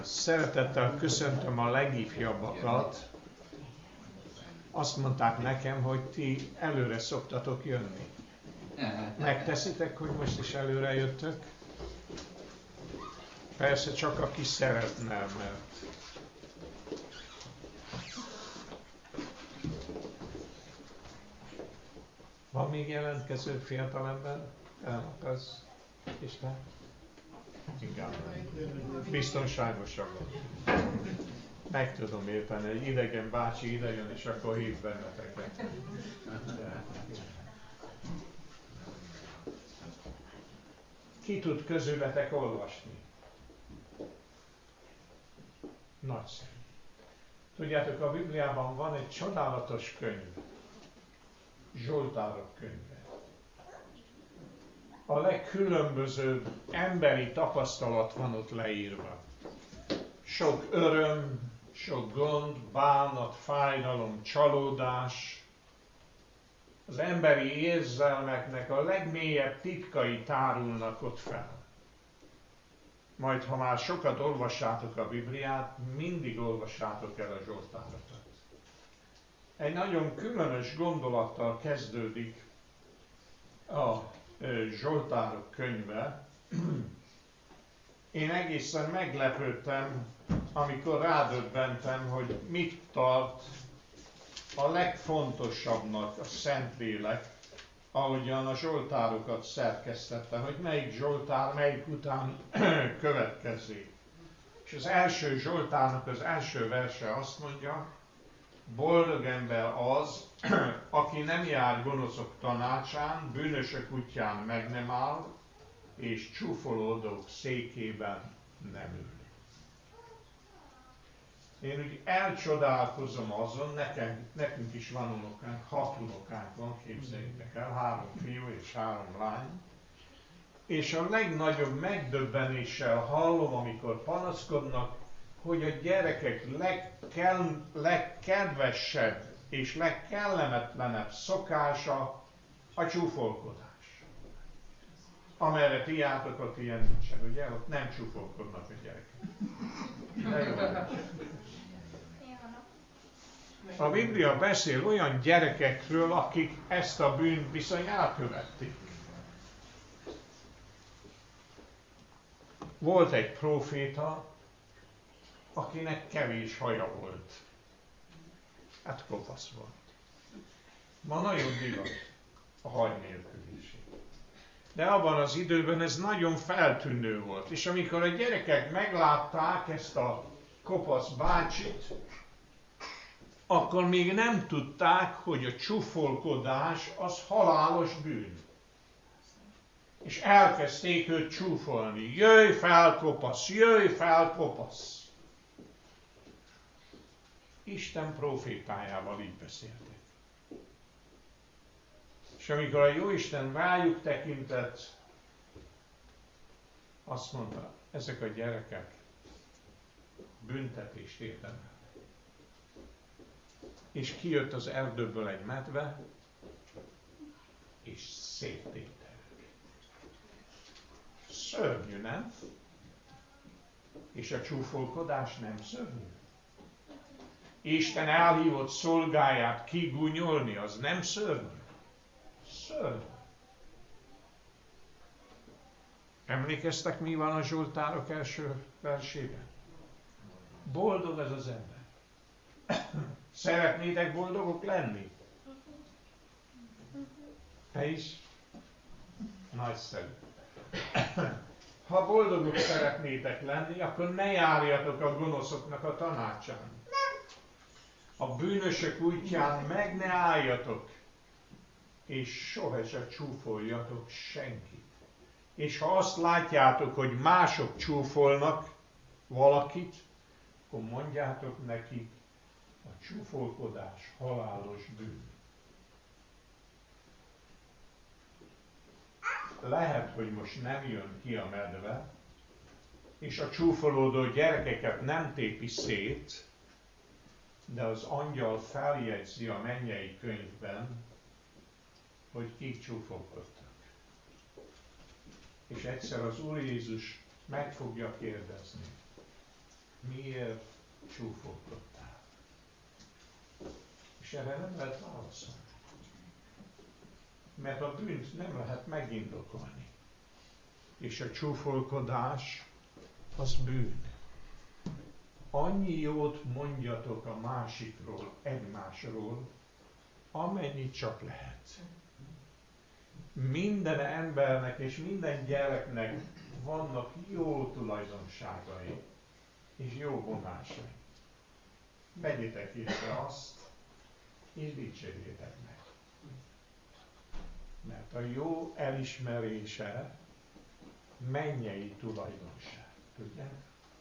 Szeretettel köszöntöm a legifjabbakat. Azt mondták nekem, hogy ti előre szoktatok jönni. Megteszitek, hogy most is előre jöttök? Persze csak aki szeretne, mert... Van még jelentkező fiatalember? Elmaradsz, Isten? Inkább. Biztonságosabb. Meg tudom érteni, egy idegen bácsi idejön, és akkor hív benneteket. Ki tud közületek olvasni? Nagyszerű. Tudjátok, a Bibliában van egy csodálatos könyv. Zsoltárok könyve. A legkülönbözőbb emberi tapasztalat van ott leírva. Sok öröm, sok gond, bánat, fájdalom, csalódás. Az emberi érzelmeknek a legmélyebb titkai tárulnak ott fel. Majd, ha már sokat olvassátok a Bibliát, mindig olvassátok el a Zsoltárokat. Egy nagyon különös gondolattal kezdődik a Zsoltárok könyve. Én egészen meglepődtem, amikor rádöbbentem, hogy mit tart a legfontosabbnak a Szentlélek, ahogyan a Zsoltárokat szerkesztette, hogy melyik Zsoltár melyik után következik. És az első Zsoltárnak az első verse azt mondja, boldog ember az, aki nem jár gonoszok tanácsán, bűnösök útján meg nem áll, és csúfolódók székében nem ül. Én úgy elcsodálkozom azon, nekünk is van unokánk, 6 unokánk van, képzeljétek el, 3 fiú és 3 lány. És a legnagyobb megdöbbenéssel hallom, amikor panaszkodnak, hogy a gyerekek legkedvesebb és legkellemetlenebb szokása a csúfolkodás. Amerre ti jártok, ott ilyen nincsen, ugye? Ott nem csúfolkodnak a gyerekek. A Biblia beszél olyan gyerekekről, akik ezt a bűnt bizony elkövették. Volt egy próféta, akinek kevés haja volt. Hát kopasz volt. Ma nagyon divat a haj nélküliség. De abban az időben ez nagyon feltűnő volt. És amikor a gyerekek meglátták ezt a kopasz bácsit, akkor még nem tudták, hogy a csúfolkodás az halálos bűn. És elkezdték őt csúfolni. Jöjj fel, kopasz! Jöjj fel, kopasz! Isten profétájával így beszéltek. És amikor a Jóisten rájuk tekintett, azt mondta, ezek a gyerekek büntetést érdemelnek. És kijött az erdőből egy medve, és széttépte őket. Szörnyű, nem? És a csúfolkodás nem szörnyű? Isten elhívott szolgáját kigúnyolni, az nem szörnyű? Szörnyű. Emlékeztek, mi van a Zsoltárok első versében? Boldog ez az ember. Szeretnétek boldogok lenni? Te is? Nagyszerű. Ha boldogok szeretnétek lenni, akkor ne járjatok a gonoszoknak a tanácsán. A bűnösök útján meg ne álljatok, és soha se csúfoljatok senkit. És ha azt látjátok, hogy mások csúfolnak valakit, akkor mondjátok nekik, a csúfolkodás halálos bűn. Lehet, hogy most nem jön ki a medve, és a csúfolódó gyerekeket nem tépi szét, de az angyal feljegyzi a mennyei könyvben, hogy kik csúfolkodtak. És egyszer az Úr Jézus meg fogja kérdezni, miért csúfolkodtál? És erre nem lehet válaszolni. Mert a bűnt nem lehet megindokolni. És a csúfolkodás az bűn. Annyi jót mondjatok a másikról, egymásról, amennyit csak lehet. Minden embernek és minden gyereknek vannak jó tulajdonságai és jó vonásai. Vegyétek észre azt, és dicsérjétek meg. Mert a jó elismerése mennyei tulajdonság. Tudják?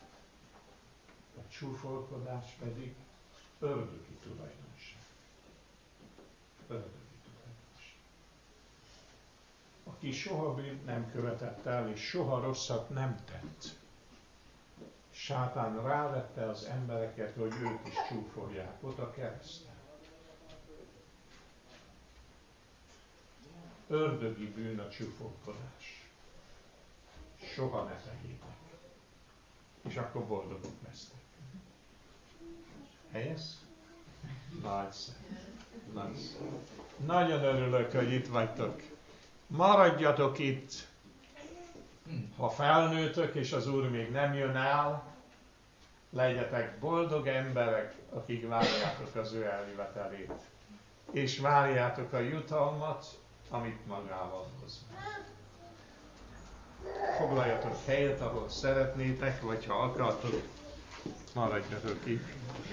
A csúfolkodás pedig ördögi tulajdonság. Ördögi tulajdonság. Aki soha bűnt nem követett el, és soha rosszat nem tett, Sátán rávette az embereket, hogy ők is csúfolják ott a kereszten. Ördögi bűn a csúfolkodás. Soha ne tegyétek. És akkor boldogok lesznek. Helyes? Nagyszerű. Nagyon örülök, hogy itt vagytok. Maradjatok itt. Ha felnőtök, és az Úr még nem jön el, legyetek boldog emberek, akik várjátok az ő eljövetelét. És várjátok a jutalmat, amit magával hoz. Foglaljatok helyet, ahol szeretnétek, vagy ha akartok, maradjatok itt.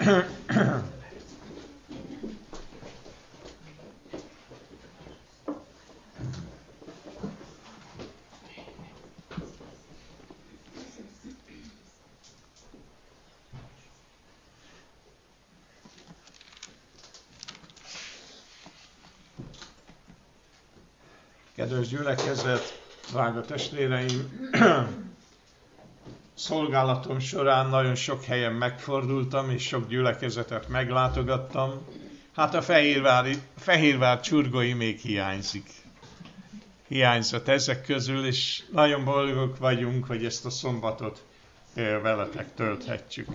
Kedves gyülekezet, drága testvéreim, szolgálatom során nagyon sok helyen megfordultam, és sok gyülekezetet meglátogattam. Hát a Fehérvár csurgói még hiányzott ezek közül, és nagyon boldogok vagyunk, hogy ezt a szombatot veletek tölthetjük.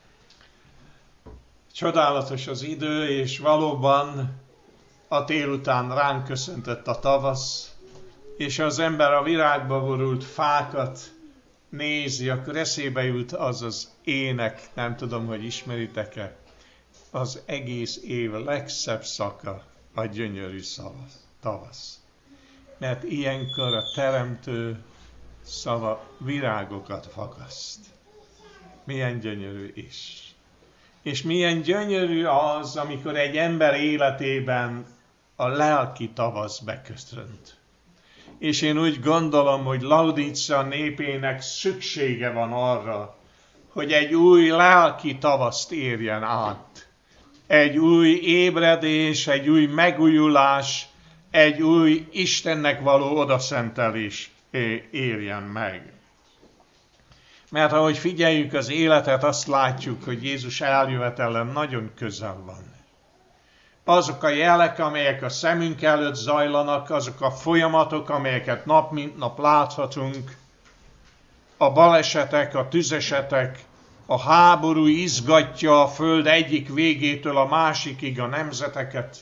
Csodálatos az idő, és valóban a tél után ránk köszöntött a tavasz, és ha az ember a virágba borult fákat nézi, akkor eszébe jut az az ének, nem tudom, hogy ismeritek-e, az egész év legszebb szaka a gyönyörű tavasz. Mert ilyenkor a teremtő szava virágokat fakaszt. Milyen gyönyörű is. És milyen gyönyörű az, amikor egy ember életében a lelki tavasz beköszönt. És én úgy gondolom, hogy Laodicea népének szüksége van arra, hogy egy új lelki tavaszt érjen át. Egy új ébredés, egy új megújulás, egy új Istennek való odaszentelés érjen meg. Mert ahogy figyeljük az életet, azt látjuk, hogy Jézus eljövetele nagyon közel van. Azok a jelek, amelyek a szemünk előtt zajlanak, azok a folyamatok, amelyeket nap mint nap láthatunk, a balesetek, a tüzesetek, a háború izgatja a föld egyik végétől a másikig a nemzeteket.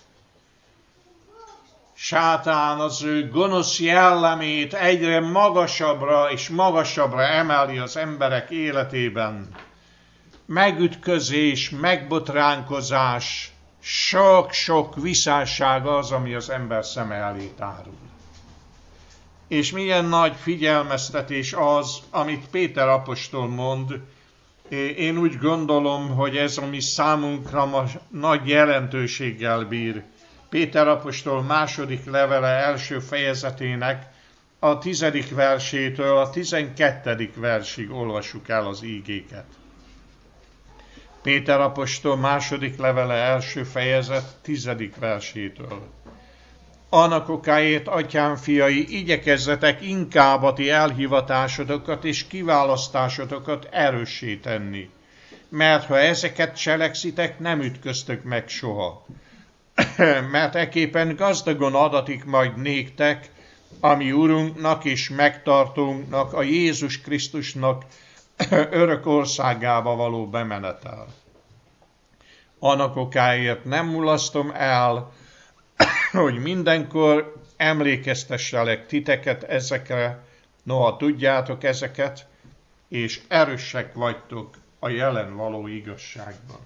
Sátán az ő gonosz jellemét egyre magasabbra és magasabbra emeli az emberek életében. Megütközés, megbotránkozás, sok-sok visszásság az, ami az ember szeme elé tárul. És milyen nagy figyelmeztetés az, amit Péter apostol mond. Én úgy gondolom, hogy ez, ami számunkra ma nagy jelentőséggel bír. Péter apostol második levele első fejezetének a 10. versétől a 12. versig olvassuk el az ígéket. Péter apostol második levele első fejezet 10. versétől. Annak okáért, atyám fiai, igyekezzetek inkább a ti elhivatásotokat és kiválasztásotokat erőssé tenni, mert ha ezeket cselekszitek, nem ütköztök meg soha. Mert ekképpen gazdagon adatik majd néktek, ami Urunknak és megtartónknak, a Jézus Krisztusnak örök országába való bemenetel. Annak okáért nem mulasztom el, hogy mindenkor emlékeztesselek titeket ezekre, noha tudjátok ezeket, és erősek vagytok a jelen való igazságban.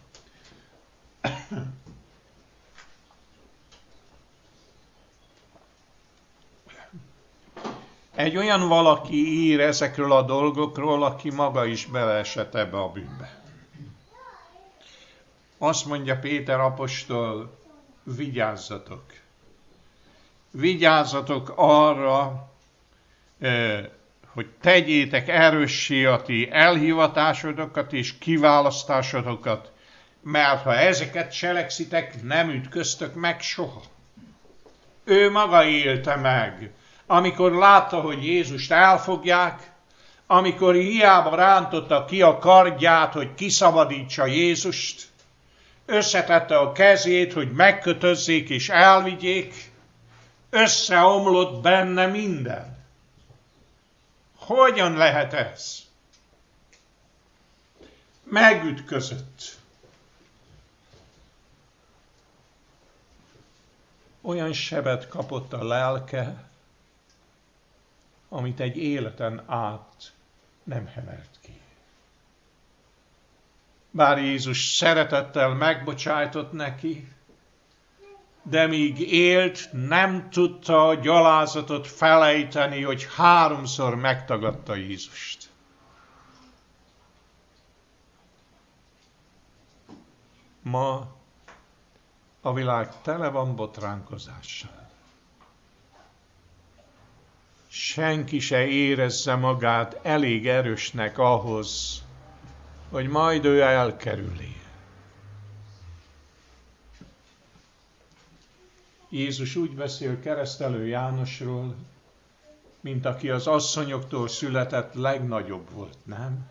Egy olyan valaki ír ezekről a dolgokról, aki maga is beleesett ebbe a bűnbe. Azt mondja Péter apostol, vigyázzatok. Vigyázzatok arra, hogy tegyétek erőssé a ti elhivatásotokat és kiválasztásotokat, mert ha ezeket cselekszitek, nem ütköztök meg soha. Ő maga élte meg, amikor látta, hogy Jézust elfogják, amikor hiába rántotta ki a kardját, hogy kiszabadítsa Jézust, összetette a kezét, hogy megkötözzék és elvigyék, összeomlott benne minden. Hogyan lehet ez? Megütközött. Olyan sebet kapott a lelke, amit egy életen át nem hemelt ki. Bár Jézus szeretettel megbocsájtott neki, de míg élt, nem tudta a gyalázatot felejteni, hogy 3-szor megtagadta Jézust. Ma a világ tele van botránkozással. Senki se érezze magát elég erősnek ahhoz, hogy majd ő elkerüli. Jézus úgy beszél Keresztelő Jánosról, mint aki az asszonyoktól született legnagyobb volt, nem?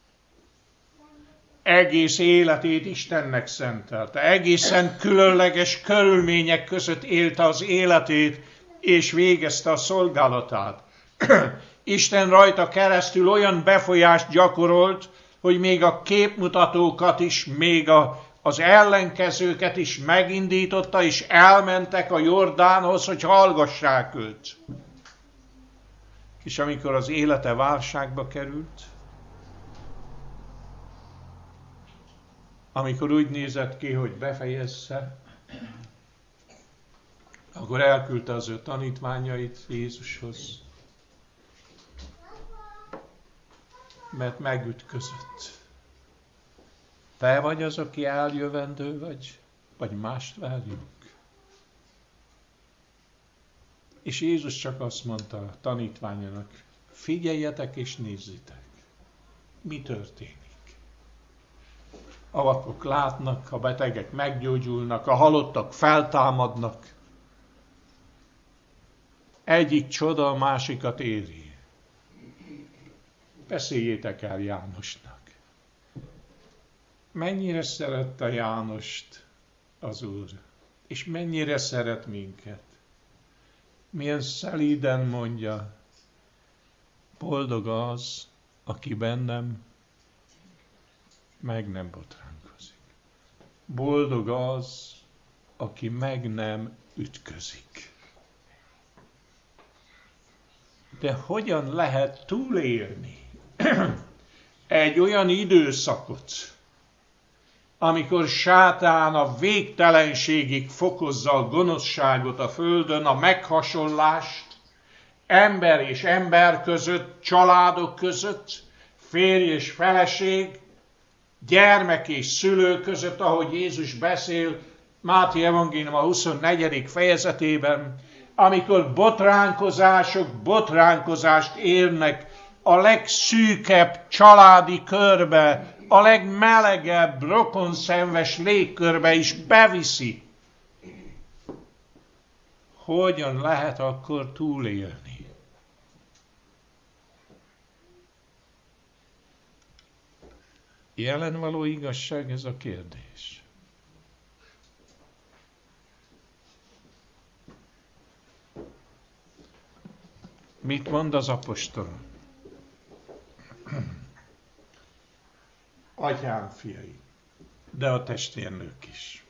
Egész életét Istennek szentelte, egészen különleges körülmények között élte az életét, és végezte a szolgálatát. Isten rajta keresztül olyan befolyást gyakorolt, hogy még a képmutatókat is, még az ellenkezőket is megindította, és elmentek a Jordánhoz, hogy hallgassák őt. És amikor az élete válságba került, amikor úgy nézett ki, hogy befejezze, akkor elküldte az ő tanítványait Jézushoz, mert megütközött. Te vagy az, aki eljövendő vagy mást várjunk? És Jézus csak azt mondta a tanítványának, figyeljetek és nézzétek, mi történik. A vakok látnak, a betegek meggyógyulnak, a halottak feltámadnak. Egyik csoda a másikat éri. Beszéljétek el Jánosnak. Mennyire szerette Jánost az Úr, és mennyire szeret minket. Milyen szelíden mondja, boldog az, aki bennem meg nem botránkozik. Boldog az, aki meg nem ütközik. De hogyan lehet túlélni egy olyan időszakot, amikor sátán a végtelenségig fokozza a gonoszságot a földön, a meghasonlást, ember és ember között, családok között, férj és feleség, gyermek és szülő között, ahogy Jézus beszél Máté evangélium a 24. fejezetében, amikor botránkozást érnek a legszűkebb családi körbe, a legmelegebb, rokonszenves légkörbe is beviszi. Hogyan lehet akkor túlélni? Jelen való igazság ez a kérdés. Mit mond az apostol? atyám fiai, de a testvérnők is.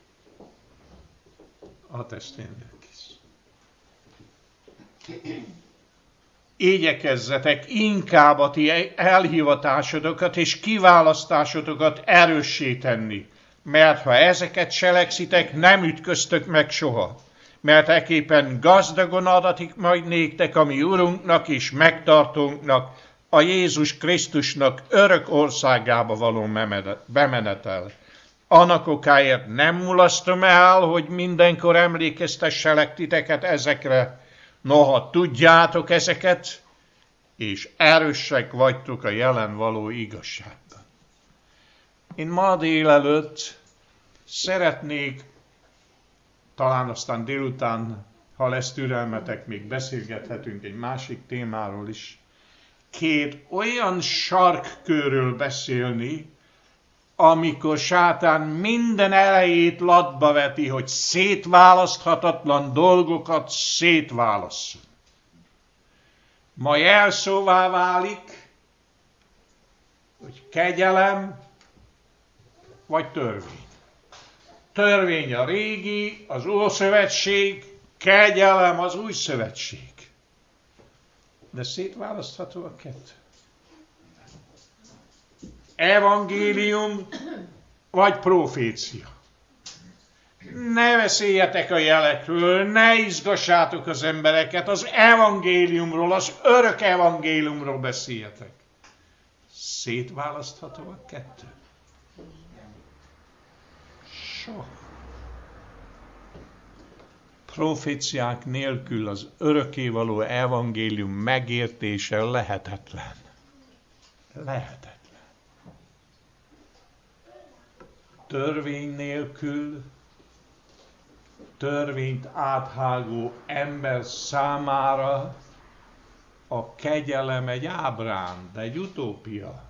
A testvérnők is. Igyekezzetek inkább a ti elhivatásodokat és kiválasztásodokat erőssé tenni, mert ha ezeket cselekszitek, nem ütköztök meg soha, mert ekképpen gazdagon adatik majd néktek a mi Urunknak és megtartónknak, a Jézus Krisztusnak örök országába való bemenetel. Annak okáért nem mulasztom el, hogy mindenkor emlékeztesselek titeket ezekre, noha tudjátok ezeket, és erősek vagytok a jelen való igazságban. Én ma délelőtt szeretnék, talán aztán délután, ha lesz türelmetek, még beszélgethetünk egy másik témáról is, két olyan sarkkörről beszélni, amikor sátán minden erejét latba veti, hogy szétválaszthatatlan dolgokat szétválasszon. Ma jelszóvá válik, hogy kegyelem vagy törvény. Törvény a régi, az Ószövetség, kegyelem az Új Szövetség. De szétválasztható a kettő. Evangélium vagy profécia. Ne beszéljetek a jelekről, ne izgassátok az embereket, az evangéliumról, az örök evangéliumról beszéljetek. Szétválasztható a kettő? Soha. Proféciák nélkül az örökkévaló evangélium megértése lehetetlen. Lehetetlen. Törvény nélkül, törvényt áthágó ember számára a kegyelem egy ábránd, egy utópia,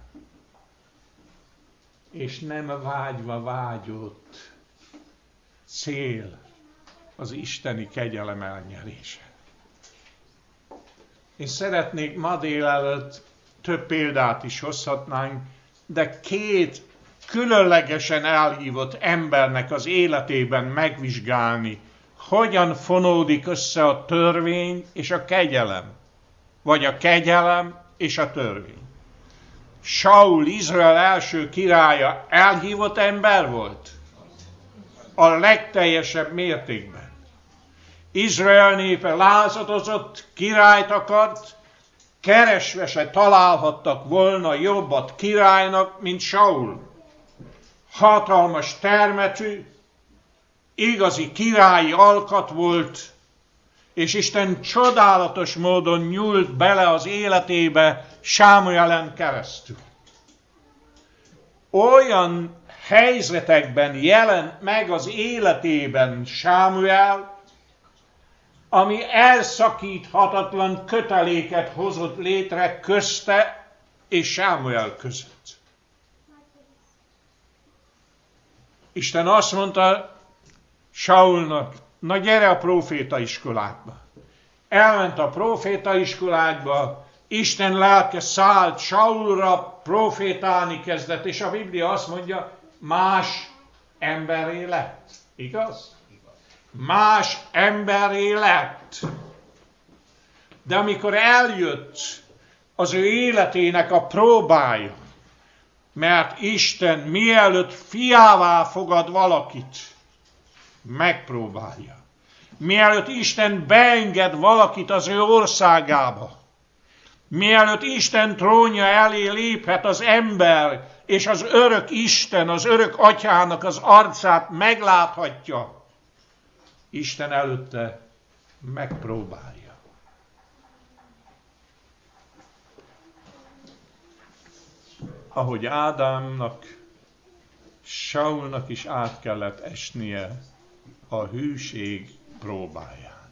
és nem vágyva vágyott cél az isteni kegyelem elnyerése. Én szeretnék ma délelőtt több példát is hozhatnánk, de két különlegesen elhívott embernek az életében megvizsgálni, hogyan fonódik össze a törvény és a kegyelem, vagy a kegyelem és a törvény. Saul, Izrael első királya elhívott ember volt? A legteljesebb mértékben. Izrael népe lázadozott, királyt akart, keresve se találhattak volna jobbat királynak, mint Saul. Hatalmas termetű, igazi királyi alkat volt, és Isten csodálatos módon nyúlt bele az életébe Sámuelen keresztül. Olyan helyzetekben jelent meg az életében Sámuel, ami elszakíthatatlan köteléket hozott létre közte és Sámuel között. Isten azt mondta Saulnak, na gyere a prófétaiskolákba. Elment a prófétaiskolákba, Isten lelke szállt Saulra, profétálni kezdett, és a Biblia azt mondja, más emberé lett. Igaz? Más emberé lett. De amikor eljött az ő életének a próbája, mert Isten mielőtt fiává fogad valakit, megpróbálja. Mielőtt Isten beenged valakit az ő országába, mielőtt Isten trónja elé léphet az ember, és az örök Isten, az örök atyának az arcát megláthatja, Isten előtte megpróbálja. Ahogy Ádámnak, Saulnak is át kellett esnie a hűség próbáján.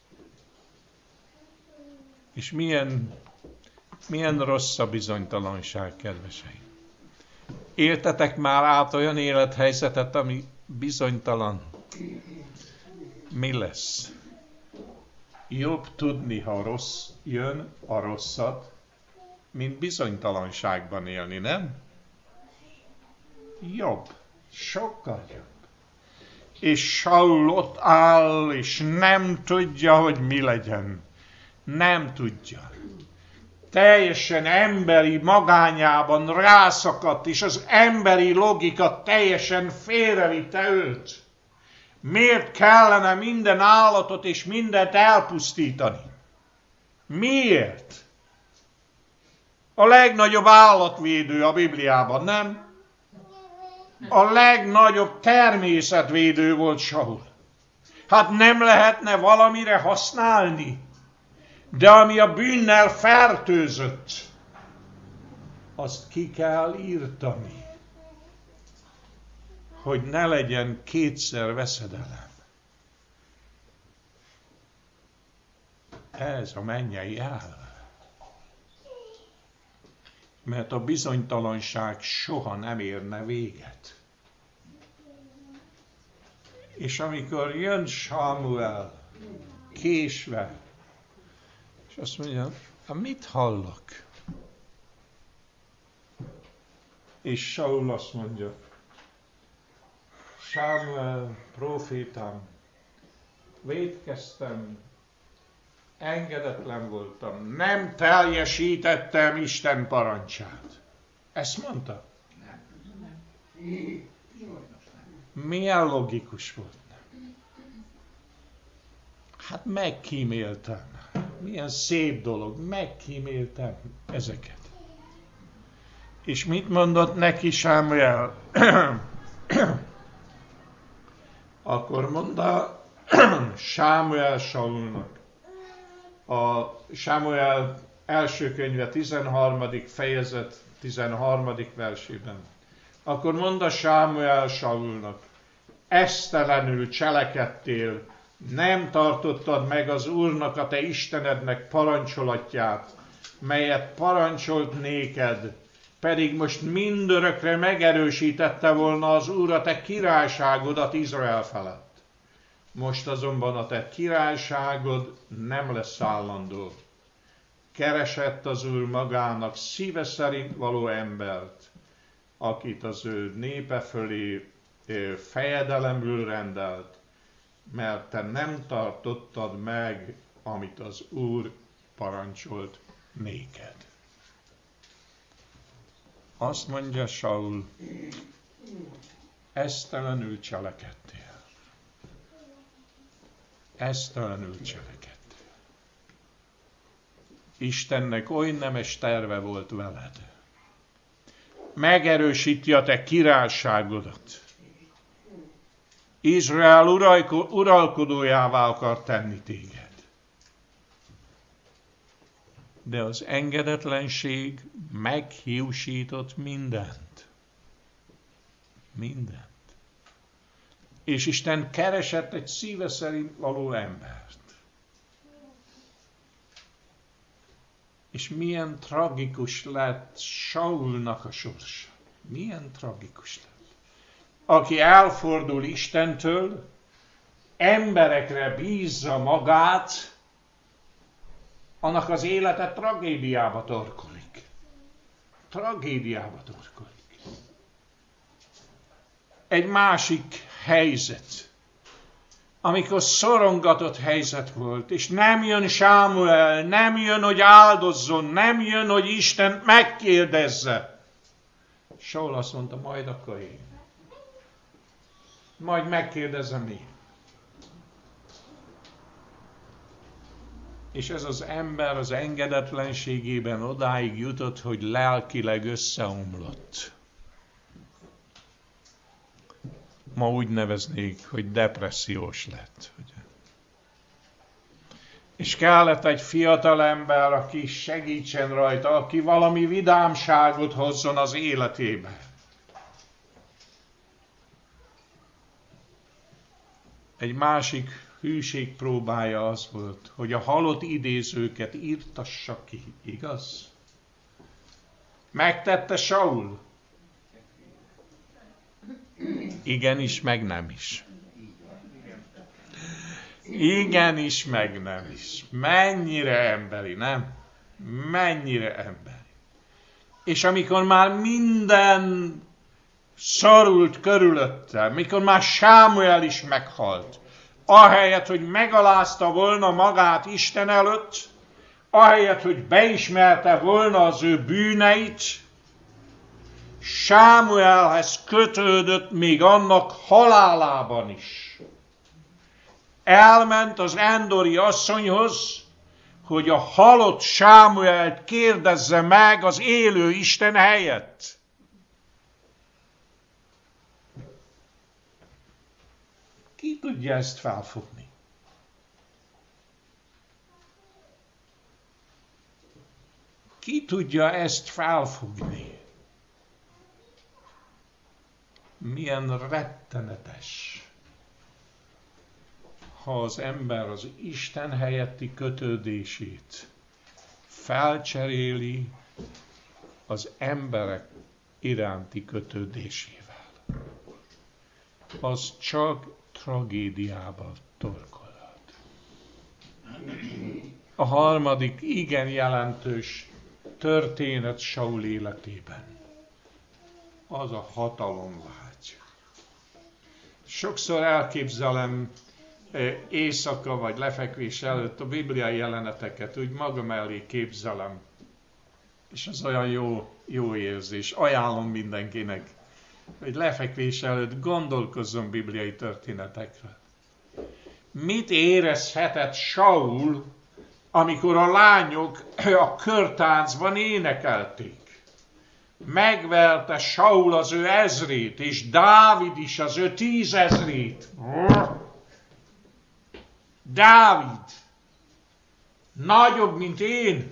És milyen rossz a bizonytalanság, kedveseim. Éltetek már át olyan élethelyzetet, ami bizonytalan? Mi lesz? Jobb tudni, ha rossz jön, a rosszat, mint bizonytalanságban élni, nem? jobb, sokkal jobb. És Saul ott áll, és nem tudja, hogy mi legyen. Nem tudja. Teljesen emberi magányában rászakadt, és az emberi logika teljesen félrevitte őt. Miért kellene minden állatot és mindent elpusztítani? Miért? A legnagyobb állatvédő a Bibliában, nem? A legnagyobb természetvédő volt Saul. Hát nem lehetne valamire használni? De ami a bűnnel fertőzött, azt ki kell írtani, hogy ne legyen kétszer veszedelem. Ez a mennyei elv. Mert a bizonytalanság soha nem érne véget. És amikor jön Sámuel késve, és azt mondja, mit hallok? És Saul azt mondja, Sámuel, prófétám, vétkeztem, engedetlen voltam, nem teljesítettem Isten parancsát. Ezt mondta? Nem. Milyen logikus volt? Hát megkíméltem. Milyen szép dolog, megkíméltem ezeket. És mit mondott neki Sámuel? Akkor mondta Sámuel Saulnak. A Sámuel első könyve 13. fejezet 13. versében. Akkor mondta Sámuel Saulnak, esztelenül cselekedtél, nem tartottad meg az Úrnak, a te Istenednek parancsolatját, melyet parancsolt néked, pedig most mindörökre megerősítette volna az Úr a te királyságodat Izrael felett. Most azonban a te királyságod nem lesz állandó. Keresett az Úr magának szíve szerint való embert, akit az ő népe fölé fejedelemül rendelt, mert te nem tartottad meg, amit az Úr parancsolt néked. Azt mondja Saul, esztelenül cselekedtél. Esztelenül cselekedtél. Istennek oly nemes terve volt veled. Megerősíti a te királyságodat. Izrael uralkodójává akar tenni téged. De az engedetlenség meghiúsított mindent. Mindent. És Isten keresett egy szíve szerint való embert. És milyen tragikus lett Saulnak a sorsa. Milyen tragikus lett. Aki elfordul Istentől, emberekre bízza magát, annak az élete tragédiába torkolik. Tragédiába torkolik. Egy másik helyzet, amikor szorongatott helyzet volt, és nem jön Sámuel, nem jön, hogy áldozzon, nem jön, hogy Isten megkérdezze. Saul azt mondta, majd akkor én. Majd megkérdezem én. És ez az ember az engedetlenségében odáig jutott, hogy lelkileg összeomlott. Ma úgy neveznék, hogy depressziós lett. És kellett egy fiatal ember, aki segítsen rajta, aki valami vidámságot hozzon az életébe. Egy másik hűség próbája az volt, hogy a halott idézőket írtassa ki, igaz? Megtette Saul? Igenis, meg nem is. Igenis, meg nem is. Mennyire emberi, nem? Mennyire emberi. És amikor már minden szorult körülötte, mikor már Sámuel is meghalt, ahelyett, hogy megalázta volna magát Isten előtt, ahelyett, hogy beismerte volna az ő bűneit, Sámuelhez kötődött még annak halálában is. Elment az Endori asszonyhoz, hogy a halott Sámuelt kérdezze meg az élő Isten helyett. Ki tudja ezt felfogni? Ki tudja ezt felfogni? Milyen rettenetes, ha az ember az Isten helyetti kötődését felcseréli az emberek iránti kötődésével. Az csak tragédiába torkolhat. A harmadik igen jelentős történet Saul életében az a hatalomvágy. Sokszor elképzelem éjszaka vagy lefekvés előtt a bibliai jeleneteket, úgy magam elé képzelem. És az olyan jó érzés. Ajánlom mindenkinek, hogy lefekvés előtt gondolkozzon bibliai történetekre. Mit érezhetett Saul, amikor a lányok a körtáncban énekelték? Megverte Saul az ő ezrét, és Dávid is az ő 10 000. Dávid, nagyobb, mint én.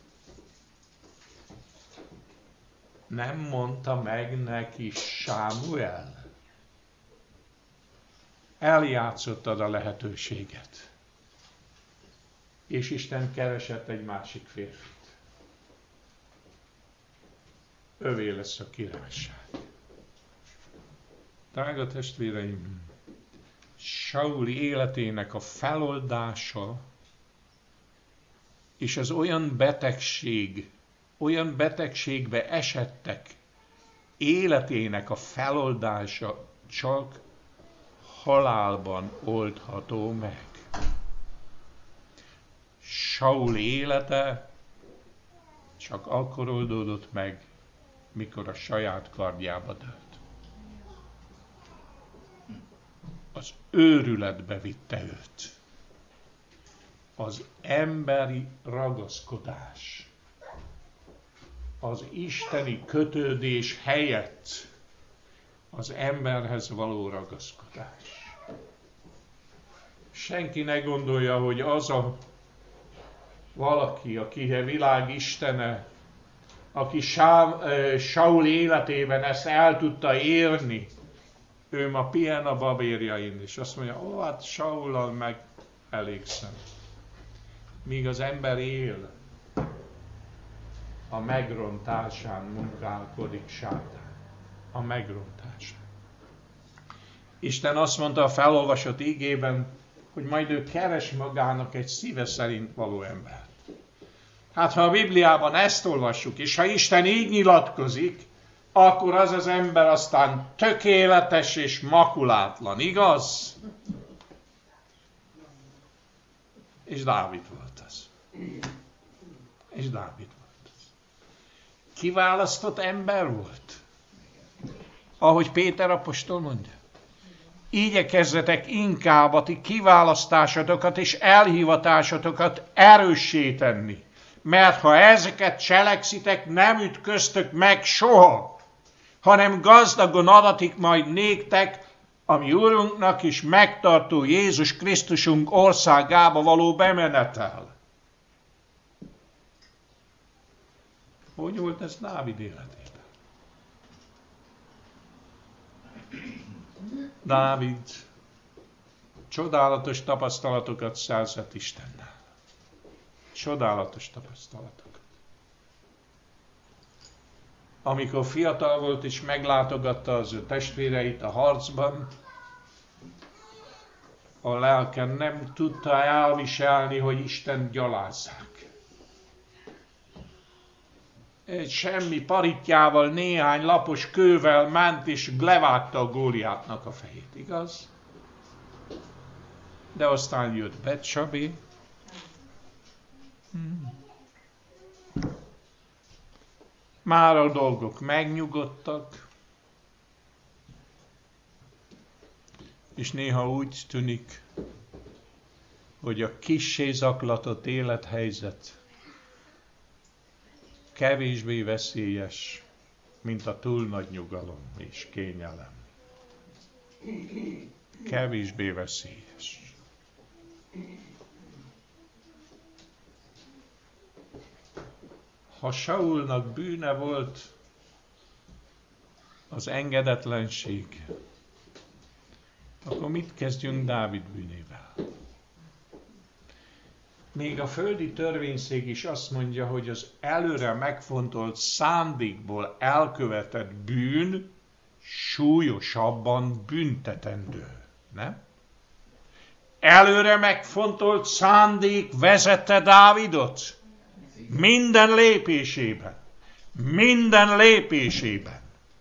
Nem mondta meg neki Sámuel. Eljátszottad a lehetőséget. És Isten keresett egy másik férfit. Övé lesz a királyság. Drága testvéreim, Sauli életének a feloldása és az olyan betegségbe esettek életének a feloldása csak halálban oldható meg. Saul élete csak akkor oldódott meg, mikor a saját kardjába dőlt. Az őrületbe vitte őt. Az emberi ragaszkodás, az isteni kötődés helyett az emberhez való ragaszkodás. Senki ne gondolja, hogy az a valaki, aki a világ istene, aki Saul életében ezt el tudta érni, ő ma pihen a babérjain, és azt mondja, hát Saullal meg elégszem. Míg az ember él, a megrontásán munkálkodik sátán. A megrontásán. Isten azt mondta a felolvasott ígében, hogy majd ő keres magának egy szíve szerint való embert. Hát ha a Bibliában ezt olvassuk, és ha Isten így nyilatkozik, akkor az az ember aztán tökéletes és makulátlan, igaz? És Dávid volt az. És Dávid volt az. Kiválasztott ember volt. Ahogy Péter apostol mondja. Igyekezzetek inkább a ti kiválasztásotokat és elhivatásotokat erőssé tenni. Mert ha ezeket cselekszitek, nem ütköztök meg soha, hanem gazdagon adatik majd néktek, ami Urunknak és megtartó Jézus Krisztusunk országába való bemenetel. Hogy volt ez Dávid életében? Dávid csodálatos tapasztalatokat szerzett Istennel. Csodálatos tapasztalatokat. Amikor fiatal volt és meglátogatta az ő testvéreit a harcban, a lelke nem tudta elviselni, hogy Isten gyalázzák. semmi paritjával, néhány lapos kővel ment, és levágta a Góliátnak a fejét, igaz? De aztán jött Betsabé. Már a dolgok megnyugodtak, és néha úgy tűnik, hogy a kissé zaklatott élethelyzet kevésbé veszélyes, mint a túl nagy nyugalom és kényelem. Kevésbé veszélyes. Ha Saulnak bűne volt az engedetlenség, akkor mit kezdjünk Dávid bűnével? Még a földi törvényszék is azt mondja, hogy az előre megfontolt szándékból elkövetett bűn súlyosabban büntetendő, nem? Előre megfontolt szándék vezette Dávidot minden lépésében. Minden lépésében.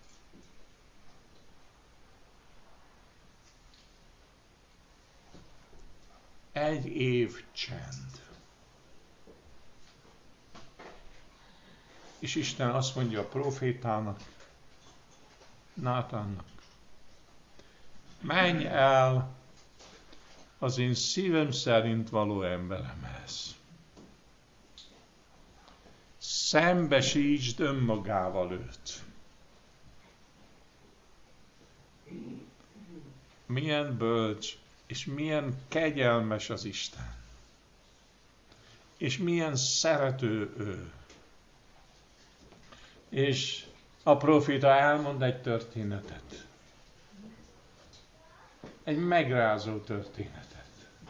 Egy év csend. És Isten azt mondja a profétának, Nátánnak, menj el az én szívem szerint való emberemhez. Szembesítsd önmagával őt. Milyen bölcs, és milyen kegyelmes az Isten. És milyen szerető ő. És a proféta elmond egy történetet. Egy megrázó történetet.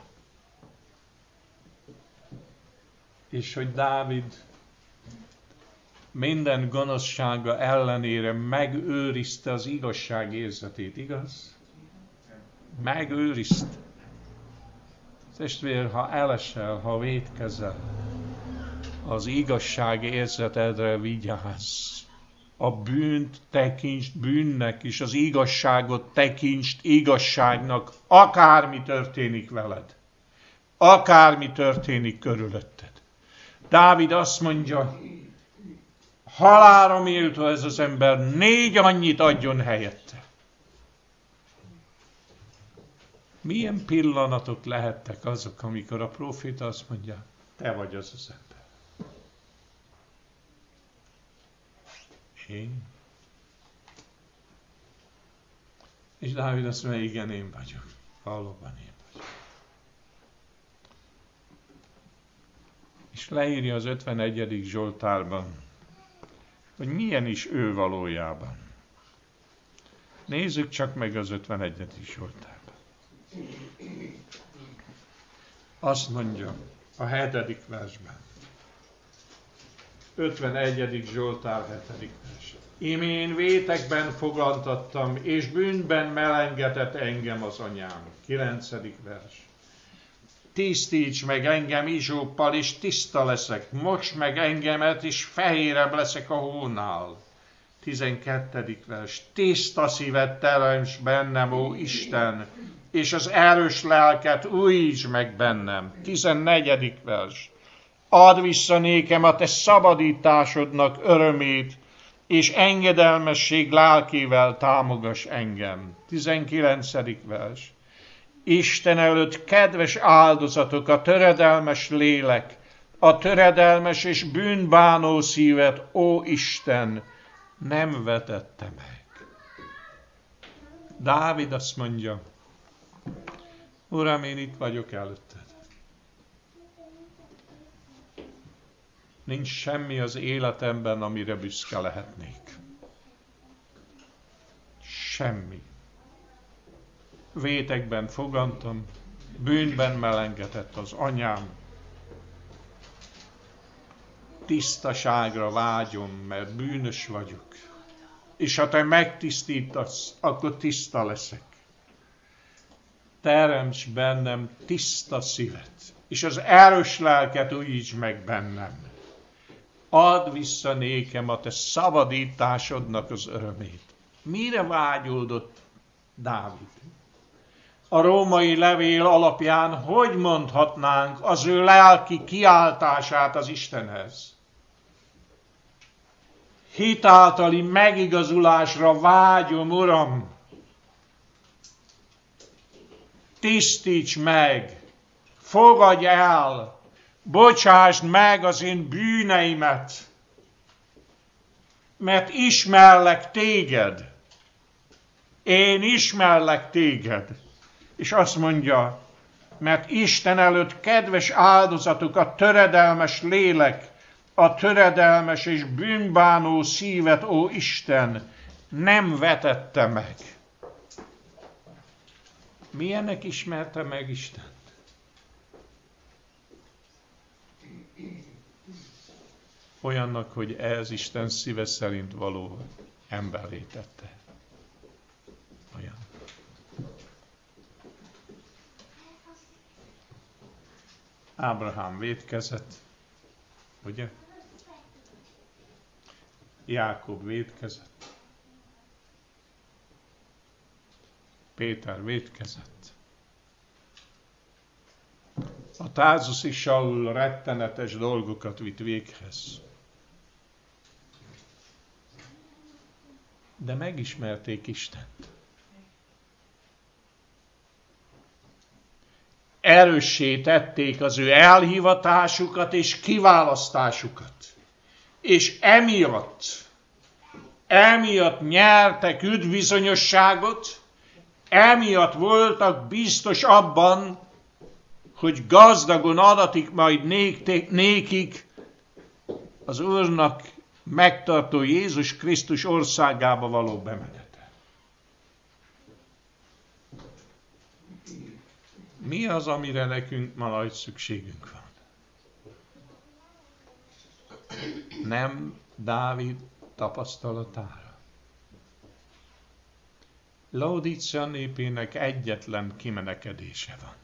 És hogy Dávid minden gonoszsága ellenére megőrizte az igazság érzetét, igaz? Megőrizte. Testvér, ha elesel, ha vétkezel, az igazság érzetedre vigyázz. A bűnt tekintsd bűnnek, és az igazságot tekintsd igazságnak, akármi történik veled. Akármi történik körülötted. Dávid azt mondja, halálra méltó ez az ember, 4 annyit adjon helyette. Milyen pillanatok lehettek azok, amikor a próféta azt mondja, te vagy az az ember. Én? És Dávid azt mondja, igen, én vagyok. Valóban én vagyok. És leírja az 51. Zsoltárban, hogy milyen is ő valójában. Nézzük csak meg az 51. Zsoltárban. Azt mondja a 7. versben. 51. Zsoltár 7. vers. Imén vétekben fogantattam, és bűnben melengetett engem az anyám. 9. vers. Tisztíts meg engem izsóppal, és tiszta leszek. Most meg engemet, és fehérebb leszek a hónál. 12. vers. Tiszta szívet teremts bennem, ó Isten, és az erős lelket újítsd meg bennem. 14. vers. Add vissza nékem a te szabadításodnak örömét, és engedelmesség lelkével támogass engem. 19. vers. Isten előtt kedves áldozatok, a töredelmes lélek, a töredelmes és bűnbánó szívet, ó Isten, nem vetette meg. Dávid azt mondja, Uram, én itt vagyok előtted. Nincs semmi az életemben, amire büszke lehetnék. Semmi. Vétekben fogantam, bűnben melengetett az anyám. Tisztaságra vágyom, mert bűnös vagyok. És ha te megtisztítasz, akkor tiszta leszek. Teremts bennem tiszta szívet, és az erős lelket újítsd meg bennem. add vissza nékem a te szabadításodnak az örömét. Mire vágyódott Dávid? A római levél alapján hogy mondhatnánk az ő lelki kiáltását az Istenhez? Hitáltali megigazulásra vágyom, Uram! Tisztíts meg! Fogadj el! Bocsásd meg az én bűneimet! Mert ismerlek téged! Én ismerlek téged! És azt mondja, mert Isten előtt kedves áldozatuk a töredelmes lélek, a töredelmes és bűnbánó szívet, ó Isten, nem vetette meg. Milyennek ismerte meg Isten? Olyannak, hogy ez Isten szíve szerint való emberré tette. Olyan. Ábrahám vétkezett, ugye? Jákob vétkezett. Péter vétkezett. A tárzusi Saul rettenetes dolgokat vitt véghez. De megismerték Istent. Erőssé tették az ő elhivatásukat és kiválasztásukat. És emiatt nyertek üdvbizonyosságot, emiatt voltak biztos abban, hogy gazdagon adatik majd nékik az Úrnak megtartó Jézus Krisztus országába való bemenete. Mi az, amire nekünk ma nagy szükségünk van? Nem Dávid tapasztalatára. Laodícia népének egyetlen kimenekedése van.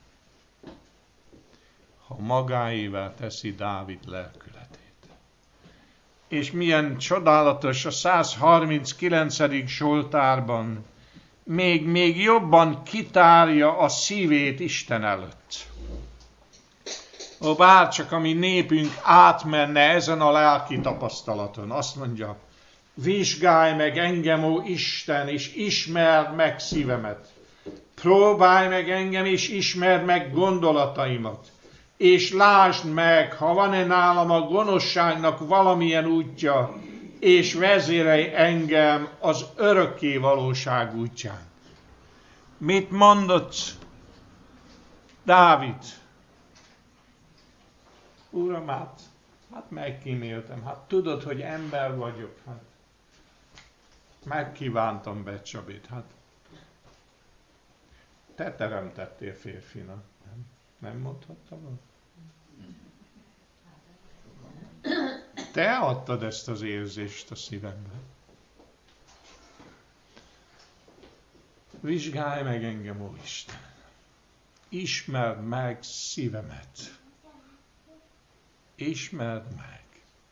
Ha magáévá teszi Dávid lelkületét. És milyen csodálatos a 139. Zsoltárban még jobban kitárja a szívét Isten előtt. Ó, bárcsak a mi népünk átmenne ezen a lelki tapasztalaton. Azt mondja, vizsgálj meg engem, ó Isten, és ismerd meg szívemet. Próbálj meg engem, és ismerd meg gondolataimat. És lásd meg, ha van-e nálam a gonoszságnak valamilyen útja, és vezérelj engem az örökké valóság útján. Mit mondott Dávid? Uram, hát megkíméltem, hát tudod, hogy ember vagyok, hát megkívántam Betsabét, hát te teremtettél férfinak, nem mondhattam? Te adtad ezt az érzést a szívembe. Vizsgálj meg engem, ó Isten. Ismerd meg szívemet. Ismerd meg.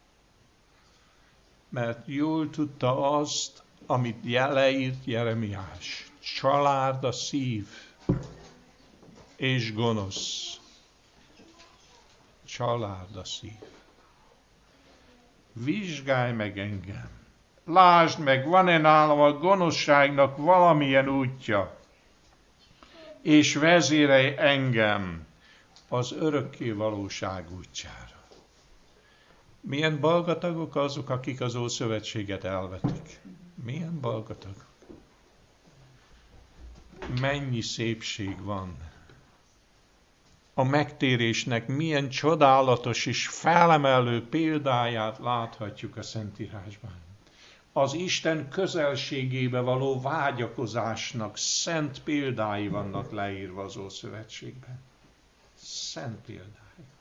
Mert jól tudta azt, amit leírt Jeremiás. Család a szív, és gonosz. Család a szív. Vizsgálj meg engem. Lásd meg, van-e nálam a gonoszságnak valamilyen útja, és vezérelj engem az örökké valóság útjára. Milyen balgatagok azok, akik az Ószövetséget elvetik? Milyen balgatagok? Mennyi szépség van. A megtérésnek milyen csodálatos és felemelő példáját láthatjuk a Szentírásban. Az Isten közelségébe való vágyakozásnak szent példái vannak leírva az Ószövetségben. Szent példái.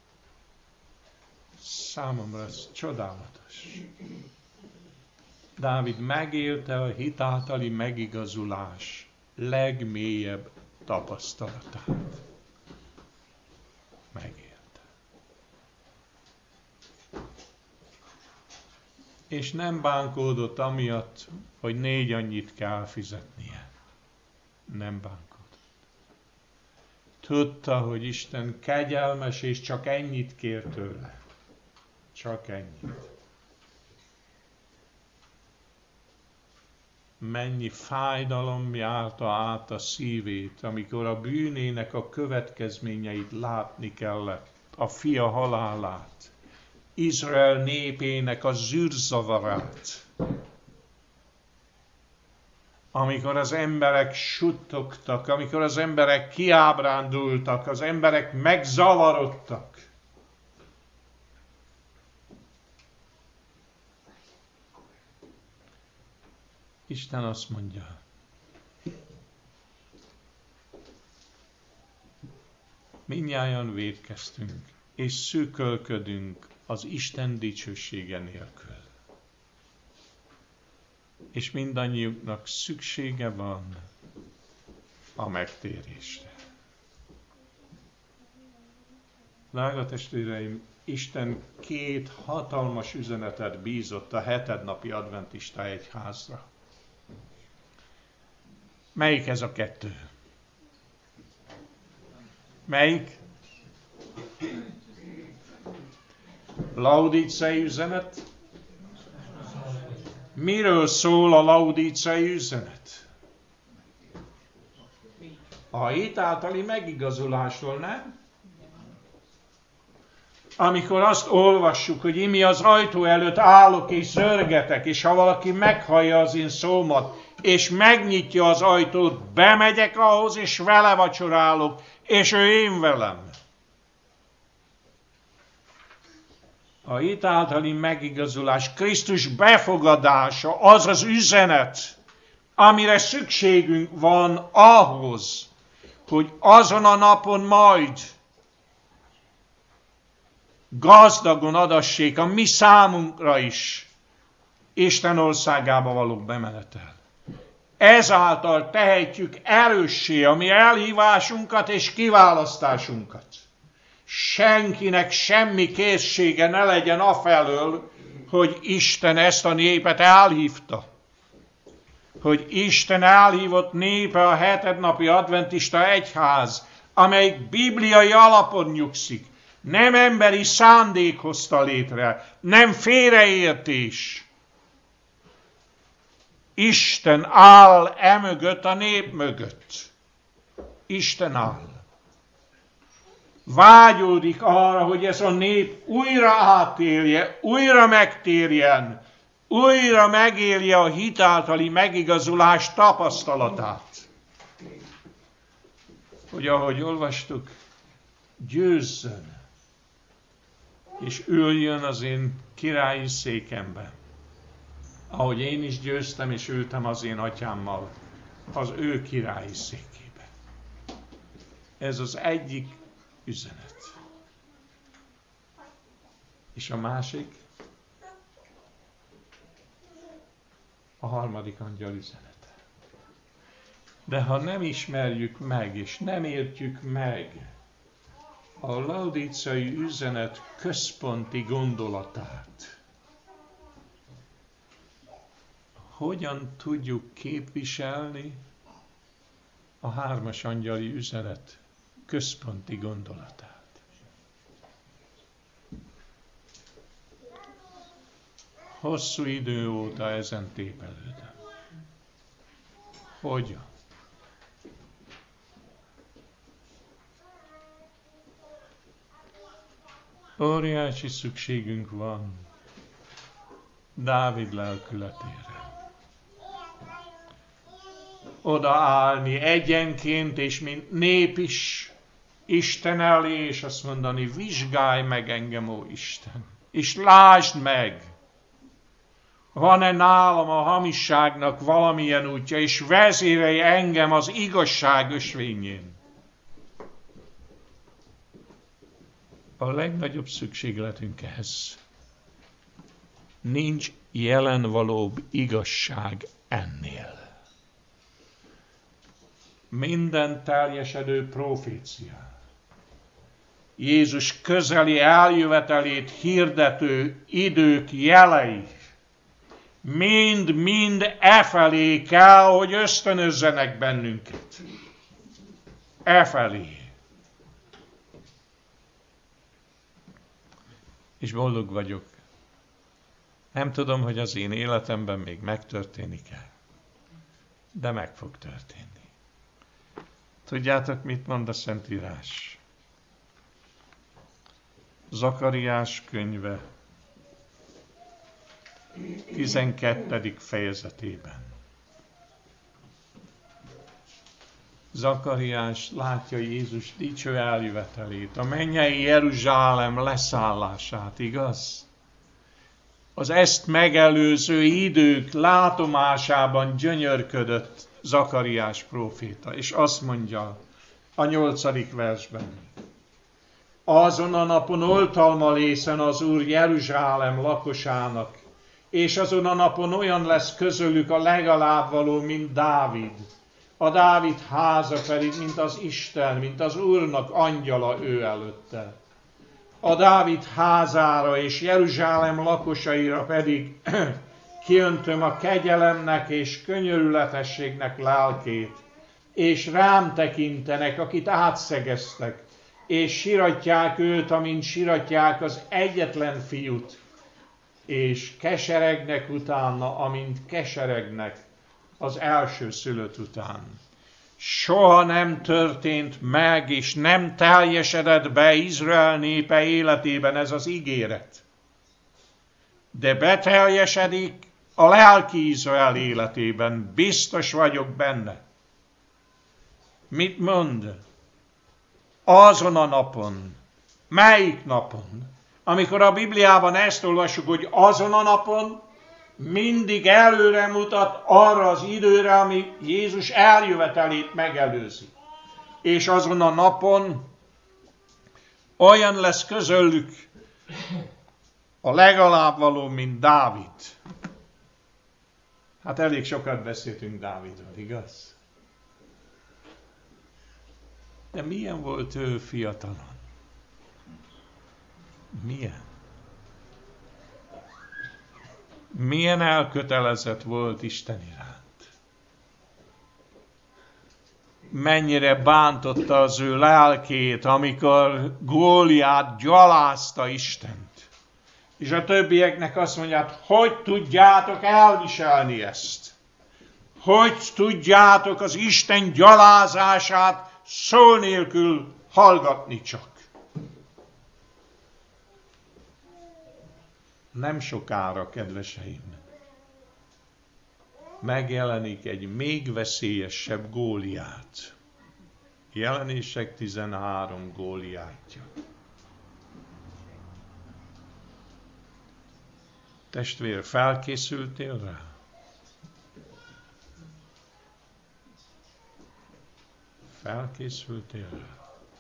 Számomra ez csodálatos. Dávid megélte a hitáltali megigazulás legmélyebb tapasztalatát. Megélte. És nem bánkódott amiatt, hogy 4 annyit kell fizetnie. Nem bánkódott. Tudta, hogy Isten kegyelmes, és csak ennyit kér tőle. Csak ennyit. Mennyi fájdalom járta át a szívét, amikor a bűnének a következményeit látni kellett, a fia halálát, Izrael népének a zűrzavarát, amikor az emberek suttogtak, amikor az emberek kiábrándultak, az emberek megzavarodtak. Isten azt mondja, mindnyájan vétkeztünk, és szűkölködünk az Isten dicsősége nélkül. És mindannyiuknak szüksége van a megtérésre. Drága testvéreim, Isten 2 hatalmas üzenetet bízott a hetednapi adventista egyházra. Melyik ez a 2? Melyik? Laodíceai üzenet? Miről szól a laodíceai üzenet? A hit általi megigazulásról, nem? Amikor azt olvassuk, hogy imi az ajtó előtt állok és zörgetek, és ha valaki meghallja az én szómat, és megnyitja az ajtót, bemegyek ahhoz, és vele vacsorálok, és ő én velem. A hit általi megigazulás, Krisztus befogadása, az az üzenet, amire szükségünk van ahhoz, hogy azon a napon majd gazdagon adassék a mi számunkra is Isten országába való bemenetel. Ezáltal tehetjük erőssé a mi elhívásunkat és kiválasztásunkat. Senkinek semmi készsége ne legyen afelől, hogy Isten ezt a népet elhívta. Hogy Isten elhívott népe a hetednapi adventista egyház, amelyik bibliai alapon nyugszik. Nem emberi szándék hozta létre, nem félreértés. Isten áll emögött a nép mögött. Isten áll. Vágyódik arra, hogy ez a nép újra átélje, újra megtérjen, újra megélje a hit általi megigazulás tapasztalatát. Hogy ahogy olvastuk, győzzön, és üljön az én királyi székembe. Ahogy én is győztem, és ültem az én atyámmal az ő királyi székébe. Ez az egyik üzenet. És a másik, a harmadik angyal üzenete. De ha nem ismerjük meg, és nem értjük meg a laodíceai üzenet központi gondolatát, hogyan tudjuk képviselni a 3. angyali üzenet központi gondolatát? Hosszú idő óta ezen tépelődöm. Hogyan? Óriási szükségünk van Dávid lelkületére. Odaállni egyenként, és mint nép is Isten elé, és azt mondani, vizsgálj meg engem, ó Isten, és lásd meg, van-e nálam a hamisságnak valamilyen útja, és vezérelj engem az igazság ösvényén. A legnagyobb szükségletünk ehhez. Nincs jelenvalóbb igazság ennél. Minden teljesedő profécia, Jézus közeli eljövetelét hirdető idők jelei mind e felé kell, hogy ösztönözzenek bennünket. E felé. És boldog vagyok. Nem tudom, hogy az én életemben még megtörténik-e, de meg fog történni. Tudjátok, mit mond a Szentírás? Zakariás könyve 12. fejezetében. Zakariás látja Jézus dicső eljövetelét, a mennyei Jeruzsálem leszállását, igaz? Az ezt megelőző idők látomásában gyönyörködött Zakariás próféta, és azt mondja a 8. versben. Azon a napon oltalma lészen az Úr Jeruzsálem lakosának, és azon a napon olyan lesz közülük a legalább való, mint Dávid. A Dávid háza pedig, mint az Isten, mint az Úrnak angyala ő előtte. A Dávid házára és Jeruzsálem lakosaira pedig kiöntöm a kegyelemnek és könyörületességnek lelkét, és rám tekintenek, akit átszegeztek, és siratják őt, amint siratják az egyetlen fiút, és keseregnek utána, amint keseregnek az elsőszülött után. Soha nem történt meg, és nem teljesedett be Izrael népe életében ez az ígéret. De beteljesedik a lelki Izrael életében, biztos vagyok benne. Mit mond? Azon a napon. Melyik napon? Amikor a Bibliában ezt olvasjuk, hogy azon a napon, mindig előre mutat arra az időre, ami Jézus eljövetelét megelőzi. És azon a napon olyan lesz közöllük a legalább való, mint Dávid. Hát elég sokat beszéltünk Dávidról, igaz? De milyen volt ő fiatalon? Milyen? Milyen elkötelezett volt Isten iránt. Mennyire bántotta az ő lelkét, amikor Góliát gyalázta Istent. És a többieknek azt mondják, hogy tudjátok elviselni ezt? Hogy tudjátok az Isten gyalázását szó nélkül hallgatni csak? Nem sokára, kedveseim, megjelenik egy még veszélyesebb Góliát. Jelenések 13 Góliátja. Testvér, felkészültél rá? Felkészültél rá?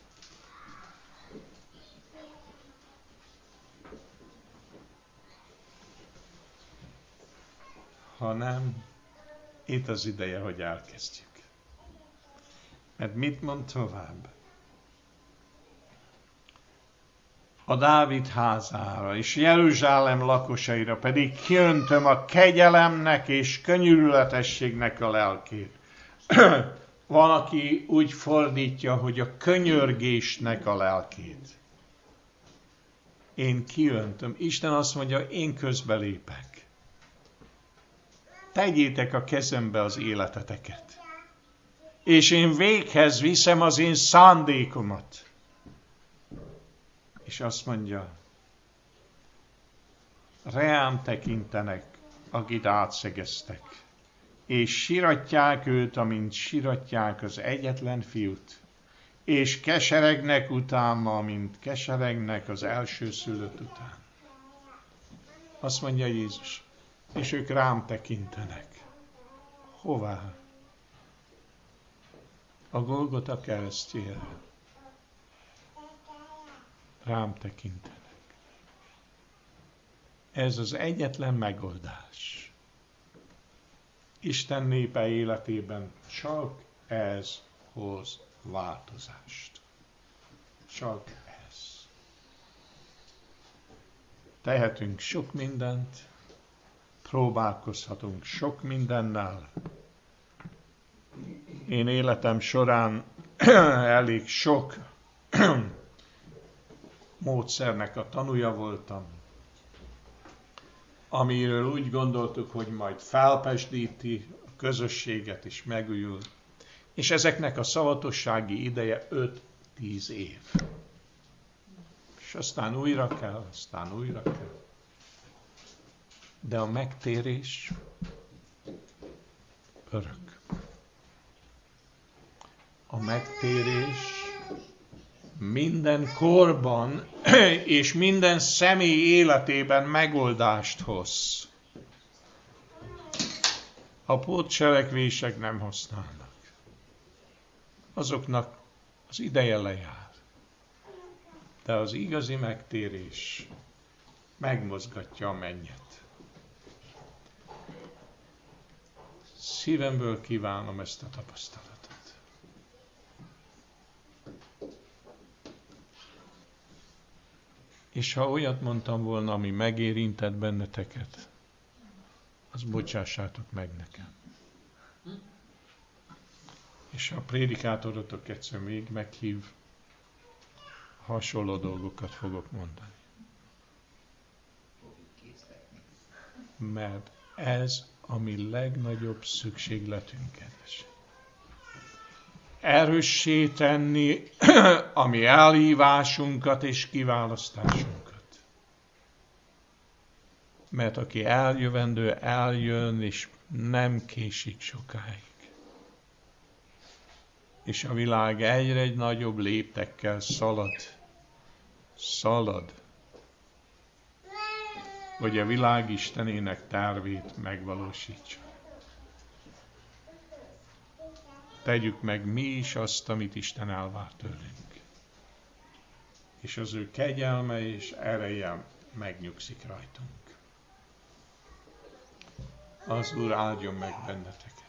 Ha nem, itt az ideje, hogy elkezdjük. Mert mit mond tovább? A Dávid házára és Jeruzsálem lakosaira pedig kiöntöm a kegyelemnek és könyörületességnek a lelkét. Van, aki úgy fordítja, hogy a könyörgésnek a lelkét. Én kiöntöm. Isten azt mondja, én közbelépek. Tegyétek a kezembe az életeteket. És én véghez viszem az én szándékomat. És azt mondja, reám tekintenek, akit átszegeztek, és siratják őt, amint siratják az egyetlen fiút, és keseregnek utána, amint keseregnek az elsőszülött után. Azt mondja Jézus, és ők rám tekintenek. Hová? A Golgota keresztjére. Rám tekintenek. Ez az egyetlen megoldás. Isten népe életében csak ez hoz változást. Csak ez. Tehetünk sok mindent, próbálkozhatunk sok mindennel. Én életem során elég sok módszernek a tanúja voltam, amiről úgy gondoltuk, hogy majd felpesdíti a közösséget és megújul. És ezeknek a szavatossági ideje 5-10 év. És aztán újra kell, aztán újra kell. De a megtérés örök. A megtérés minden korban és minden személy életében megoldást hoz. A pótcselekvések nem használnak. Azoknak az ideje lejár. De az igazi megtérés megmozgatja a mennyet. Szívemből kívánom ezt a tapasztalatot. És ha olyat mondtam volna, ami megérintett benneteket, azt bocsássátok meg nekem. És ha a prédikátorotok egyszer még meghív, hasonló dolgokat fogok mondani. Mert ez a mi legnagyobb szükségletünk, kedves. Erőssé tenni a mi elhívásunkat és kiválasztásunkat. Mert aki eljövendő, eljön, és nem késik sokáig. És a világ egyre egy nagyobb léptekkel szalad, hogy a világ Istenének tervét megvalósítsa. Tegyük meg mi is azt, amit Isten elvár tőlünk. És az ő kegyelme és ereje megnyugszik rajtunk. Az Úr áldjon meg benneteket.